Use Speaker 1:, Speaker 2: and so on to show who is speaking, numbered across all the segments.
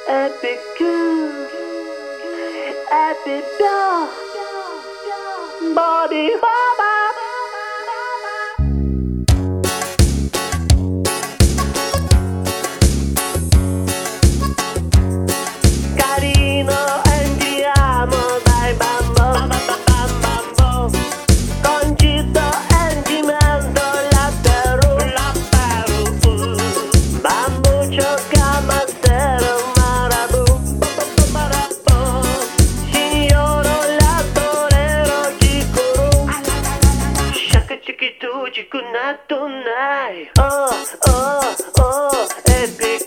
Speaker 1: Epic good, epic dog, body baba. Carino, andiamo, dai bambo, bambo. Concito, andiamo, latte ru, bambuccio, camasero, marabù, signoro, lattorero, cicuru, shaka chikitu, chikunato, nai, oh, epic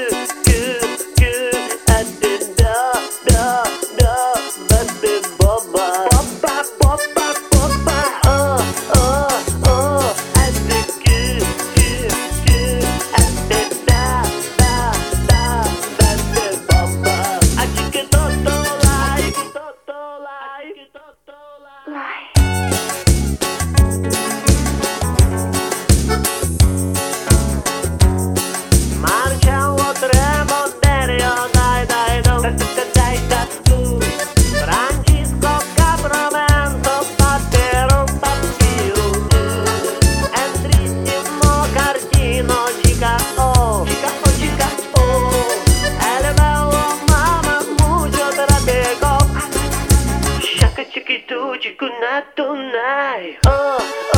Speaker 1: good, at the da, baby boba, epic good, at the da, baby boba. I kick it toto like. Marciamo tre monterio, dai, da tu. Francisco Caprovento, Pattero, Pappiru. Entrissimo Cardino, Cica, oh. El bello mamma, mucho trabeco. Shaka chiquitu, chicunato, nai, oh.